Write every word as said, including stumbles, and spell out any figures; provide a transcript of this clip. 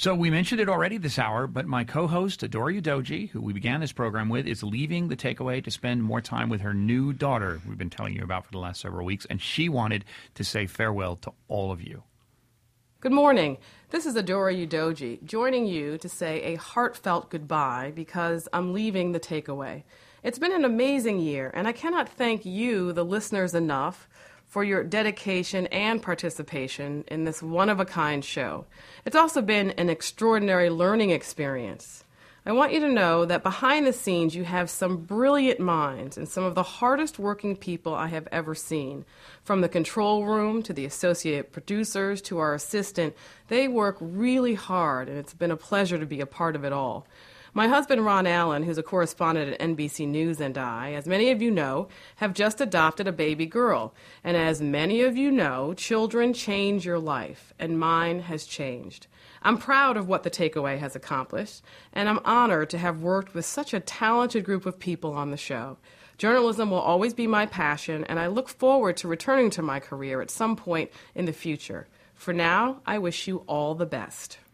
So we mentioned it already this hour, but my co-host, Adora Udoji, who we began this program with, is leaving the takeaway to spend more time with her new daughter we've been telling you about for the last several weeks, and she wanted to say farewell to all of you. Good morning. This is Adora Udoji, joining you to say a heartfelt goodbye because I'm leaving the takeaway. It's been an amazing year, and I cannot thank you, the listeners, enough for your dedication and participation in this one-of-a-kind show. It's also been an extraordinary learning experience. I want you to know that behind the scenes you have some brilliant minds and some of the hardest working people I have ever seen. From the control room to the associate producers to our assistant, they work really hard, and it's been a pleasure to be a part of it all. My husband, Ron Allen, who's a correspondent at N B C News, and I, as many of you know, have just adopted a baby girl. And as many of you know, children change your life, and mine has changed. I'm proud of what the takeaway has accomplished, and I'm honored to have worked with such a talented group of people on the show. Journalism will always be my passion, and I look forward to returning to my career at some point in the future. For now, I wish you all the best.